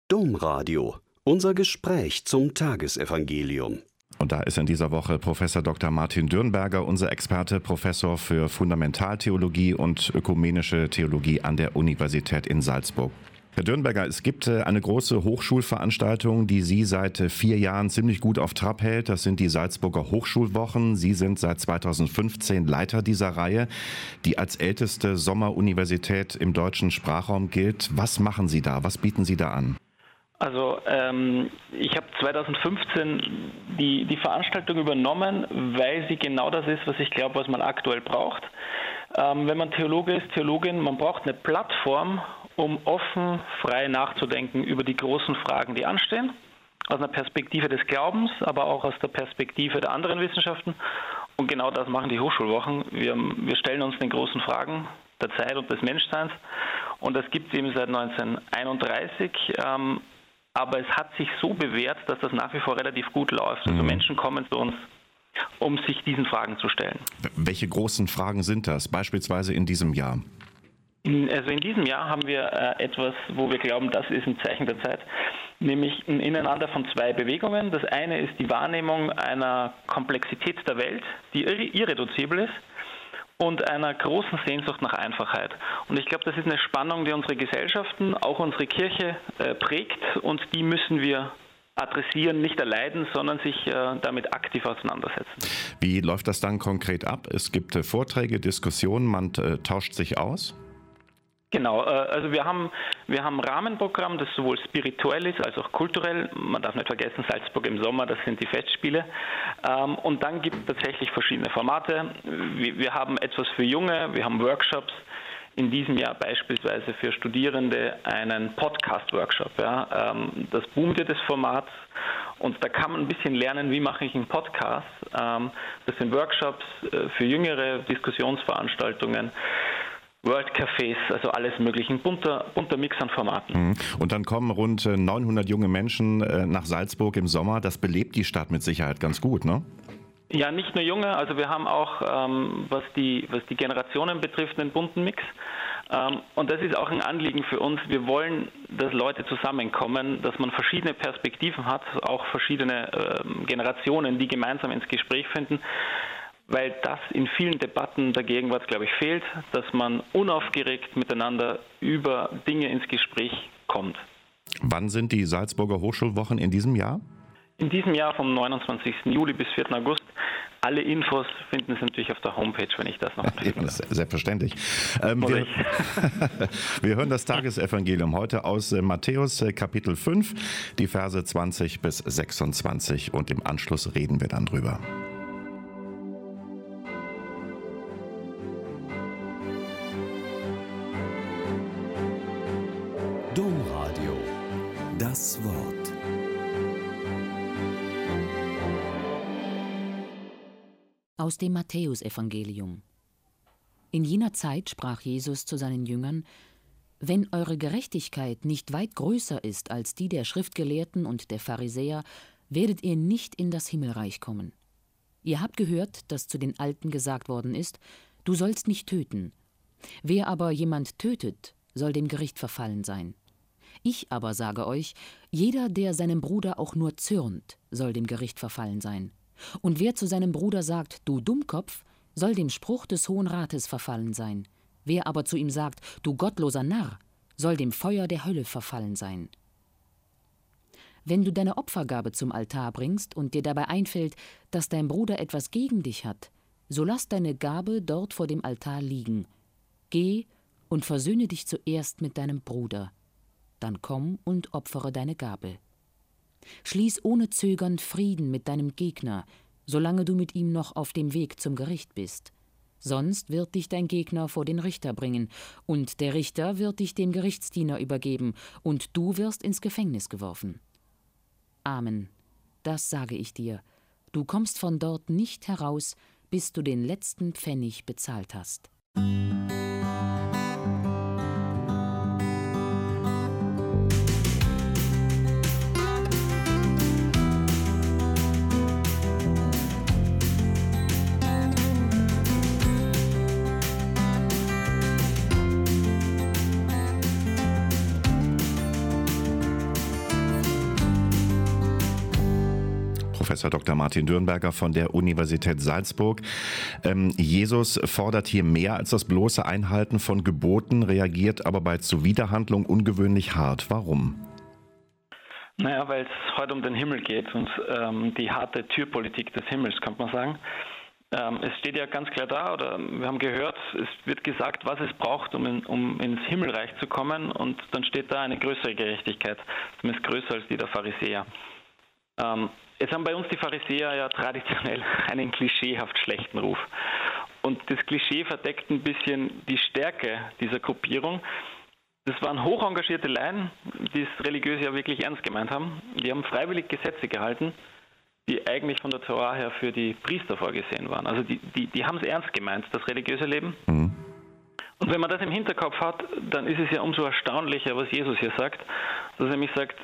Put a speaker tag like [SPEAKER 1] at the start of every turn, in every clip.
[SPEAKER 1] Domradio. Unser Gespräch zum Tagesevangelium.
[SPEAKER 2] Und da ist in dieser Woche Professor Dr. Martin Dürnberger, unser Experte, Professor für Fundamentaltheologie und ökumenische Theologie an der Universität in Salzburg. Herr Dürnberger, es gibt eine große Hochschulveranstaltung, die Sie seit 4 Jahren ziemlich gut auf Trab hält. Das sind die Salzburger Hochschulwochen. Sie sind seit 2015 Leiter dieser Reihe, die als älteste Sommeruniversität im deutschen Sprachraum gilt. Was machen Sie da? Was bieten Sie da an?
[SPEAKER 3] Also ich habe 2015 die Veranstaltung übernommen, weil sie genau das ist, was ich glaube, was man aktuell braucht. Wenn man Theologe ist, Theologin, man braucht eine Plattform, um offen, frei nachzudenken über die großen Fragen, die anstehen, aus einer Perspektive des Glaubens, aber auch aus der Perspektive der anderen Wissenschaften. Und genau das machen die Hochschulwochen. Wir stellen uns den großen Fragen der Zeit und des Menschseins. Und das gibt es eben seit 1931. Aber es hat sich so bewährt, dass das nach wie vor relativ gut läuft. Also Menschen kommen zu uns, um sich diesen Fragen zu stellen.
[SPEAKER 2] Welche großen Fragen sind das, beispielsweise in diesem Jahr?
[SPEAKER 3] Also in diesem Jahr haben wir etwas, wo wir glauben, das ist ein Zeichen der Zeit, nämlich ein Ineinander von 2 Bewegungen. Das eine ist die Wahrnehmung einer Komplexität der Welt, die irreduzibel ist, und einer großen Sehnsucht nach Einfachheit. Und ich glaube, das ist eine Spannung, die unsere Gesellschaften, auch unsere Kirche prägt, und die müssen wir adressieren, nicht erleiden, sondern sich damit aktiv auseinandersetzen.
[SPEAKER 2] Wie läuft das dann konkret ab? Es gibt Vorträge, Diskussionen, man tauscht sich aus?
[SPEAKER 3] Genau, also wir haben ein Rahmenprogramm, das sowohl spirituell ist als auch kulturell. Man darf nicht vergessen, Salzburg im Sommer, das sind die Festspiele. Und dann gibt es tatsächlich verschiedene Formate. Wir haben etwas für Junge, wir haben Workshops. In diesem Jahr beispielsweise für Studierende einen Podcast-Workshop. Ja. Das boomt ja das Format, und da kann man ein bisschen lernen, wie mache ich einen Podcast. Das sind Workshops für jüngere Diskussionsveranstaltungen, World-Cafés, also alles mögliche, ein bunter Mix an Formaten.
[SPEAKER 2] Und dann kommen rund 900 junge Menschen nach Salzburg im Sommer. Das belebt die Stadt mit Sicherheit ganz gut, ne?
[SPEAKER 3] Ja, nicht nur junge, also wir haben auch, was die Generationen betrifft, einen bunten Mix. Und das ist auch ein Anliegen für uns. Wir wollen, dass Leute zusammenkommen, dass man verschiedene Perspektiven hat, auch verschiedene Generationen, die gemeinsam ins Gespräch finden, weil das in vielen Debatten der Gegenwart, glaube ich, fehlt, dass man unaufgeregt miteinander über Dinge ins Gespräch kommt.
[SPEAKER 2] Wann sind die Salzburger Hochschulwochen in diesem Jahr?
[SPEAKER 3] In diesem Jahr vom 29. Juli bis 4. August. Alle Infos finden Sie natürlich auf der Homepage, wenn ich das noch anfügen darf.
[SPEAKER 2] Selbstverständlich. Wir hören das Tagesevangelium heute aus Matthäus Kapitel 5, die Verse 20 bis 26, und im Anschluss reden wir dann drüber.
[SPEAKER 1] Domradio. Das Wort.
[SPEAKER 4] Aus dem Matthäusevangelium. In jener Zeit sprach Jesus zu seinen Jüngern: Wenn eure Gerechtigkeit nicht weit größer ist als die der Schriftgelehrten und der Pharisäer, werdet ihr nicht in das Himmelreich kommen. Ihr habt gehört, dass zu den Alten gesagt worden ist: Du sollst nicht töten. Wer aber jemand tötet, soll dem Gericht verfallen sein. Ich aber sage euch, jeder, der seinem Bruder auch nur zürnt, soll dem Gericht verfallen sein. Und wer zu seinem Bruder sagt, du Dummkopf, soll dem Spruch des Hohen Rates verfallen sein. Wer aber zu ihm sagt, du gottloser Narr, soll dem Feuer der Hölle verfallen sein. Wenn du deine Opfergabe zum Altar bringst und dir dabei einfällt, dass dein Bruder etwas gegen dich hat, so lass deine Gabe dort vor dem Altar liegen. Geh und versöhne dich zuerst mit deinem Bruder. Dann komm und opfere deine Gabe. Schließ ohne Zögern Frieden mit deinem Gegner, solange du mit ihm noch auf dem Weg zum Gericht bist. Sonst wird dich dein Gegner vor den Richter bringen, und der Richter wird dich dem Gerichtsdiener übergeben, und du wirst ins Gefängnis geworfen. Amen, das sage ich dir. Du kommst von dort nicht heraus, bis du den letzten Pfennig bezahlt hast.
[SPEAKER 2] Professor Dr. Martin Dürnberger von der Universität Salzburg. Jesus fordert hier mehr als das bloße Einhalten von Geboten, reagiert aber bei Zuwiderhandlung ungewöhnlich hart. Warum?
[SPEAKER 3] Naja, weil es heute um den Himmel geht und die harte Türpolitik des Himmels, könnte man sagen. Es steht ja ganz klar da, oder wir haben gehört, es wird gesagt, was es braucht, um ins Himmelreich zu kommen, und dann steht da eine größere Gerechtigkeit, zumindest größer als die der Pharisäer. Jetzt haben bei uns die Pharisäer ja traditionell einen klischeehaft schlechten Ruf. Und das Klischee verdeckt ein bisschen die Stärke dieser Gruppierung. Das waren hoch engagierte Laien, die es religiös ja wirklich ernst gemeint haben. Die haben freiwillig Gesetze gehalten, die eigentlich von der Tora her für die Priester vorgesehen waren. Also die haben es ernst gemeint, das religiöse Leben. Mhm. Und wenn man das im Hinterkopf hat, dann ist es ja umso erstaunlicher, was Jesus hier sagt. Dass er nämlich sagt,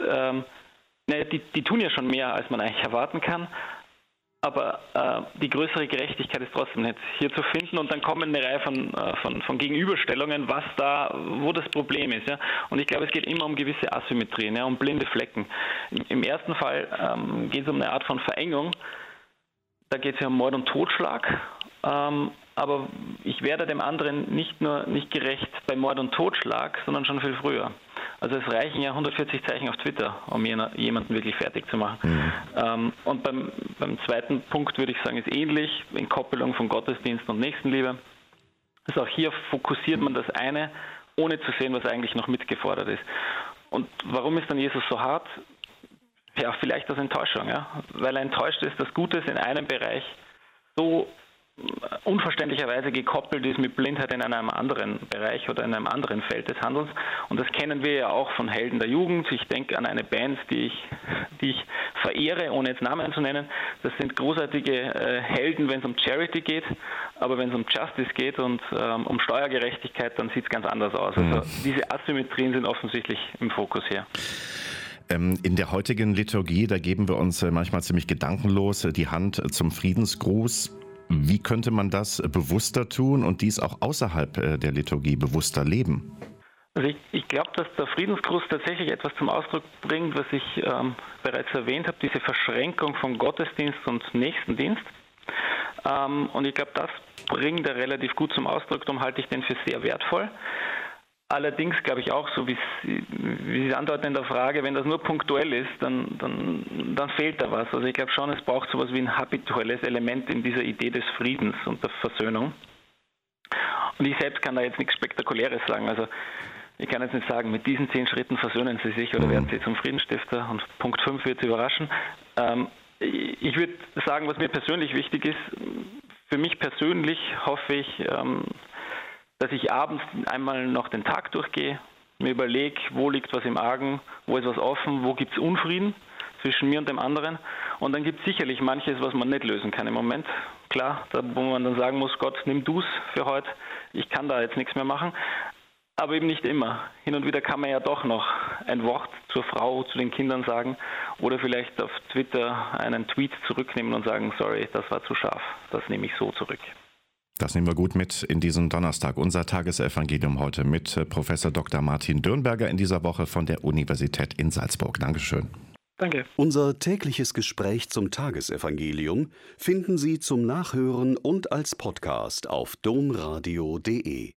[SPEAKER 3] die tun ja schon mehr, als man eigentlich erwarten kann, aber die größere Gerechtigkeit ist trotzdem nicht hier zu finden, und dann kommen eine Reihe von Gegenüberstellungen, wo das Problem ist. Ja? Und ich glaube, es geht immer um gewisse Asymmetrien, ja, um blinde Flecken. Im ersten Fall geht es um eine Art von Verengung. Da geht es ja um Mord und Totschlag. Aber ich werde dem anderen nicht gerecht bei Mord und Totschlag, sondern schon viel früher. Also es reichen ja 140 Zeichen auf Twitter, um jemanden wirklich fertig zu machen. Mhm. Und beim zweiten Punkt würde ich sagen, ist ähnlich, in Koppelung von Gottesdienst und Nächstenliebe. Also auch hier fokussiert man das eine, ohne zu sehen, was eigentlich noch mitgefordert ist. Und warum ist dann Jesus so hart? Ja, vielleicht aus Enttäuschung, ja? Weil er enttäuscht ist, dass Gutes in einem Bereich so unverständlicherweise gekoppelt ist mit Blindheit in einem anderen Bereich oder in einem anderen Feld des Handelns. Und das kennen wir ja auch von Helden der Jugend. Ich denke an eine Band, die ich verehre, ohne jetzt Namen zu nennen. Das sind großartige Helden, wenn es um Charity geht, aber wenn es um Justice geht und um Steuergerechtigkeit, dann sieht es ganz anders aus. Also diese Asymmetrien sind offensichtlich im Fokus hier.
[SPEAKER 2] In der heutigen Liturgie, da geben wir uns manchmal ziemlich gedankenlos die Hand zum Friedensgruß. Wie könnte man das bewusster tun und dies auch außerhalb der Liturgie bewusster leben?
[SPEAKER 3] Also ich glaube, dass der Friedensgruß tatsächlich etwas zum Ausdruck bringt, was ich bereits erwähnt habe, diese Verschränkung von Gottesdienst und Nächstendienst. Und ich glaube, das bringt er relativ gut zum Ausdruck, darum halte ich den für sehr wertvoll. Allerdings glaube ich auch, so wie Sie andeuten in der Frage, wenn das nur punktuell ist, dann fehlt da was. Also ich glaube schon, es braucht sowas wie ein habituelles Element in dieser Idee des Friedens und der Versöhnung. Und ich selbst kann da jetzt nichts Spektakuläres sagen. Also ich kann jetzt nicht sagen, mit diesen 10 Schritten versöhnen Sie sich oder werden Sie zum Friedensstifter, und Punkt 5 wird Sie überraschen. Ich würde sagen, was mir persönlich wichtig ist, für mich persönlich hoffe ich, dass ich abends einmal noch den Tag durchgehe, mir überlege, wo liegt was im Argen, wo ist was offen, wo gibt es Unfrieden zwischen mir und dem anderen. Und dann gibt es sicherlich manches, was man nicht lösen kann im Moment. Klar, da wo man dann sagen muss, Gott, nimm du's für heute, ich kann da jetzt nichts mehr machen. Aber eben nicht immer. Hin und wieder kann man ja doch noch ein Wort zur Frau, zu den Kindern sagen oder vielleicht auf Twitter einen Tweet zurücknehmen und sagen, sorry, das war zu scharf, das nehme ich so zurück.
[SPEAKER 2] Das nehmen wir gut mit in diesen Donnerstag. Unser Tagesevangelium heute mit Professor Dr. Martin Dürnberger in dieser Woche von der Universität in Salzburg. Dankeschön.
[SPEAKER 3] Danke.
[SPEAKER 1] Unser tägliches Gespräch zum Tagesevangelium finden Sie zum Nachhören und als Podcast auf domradio.de.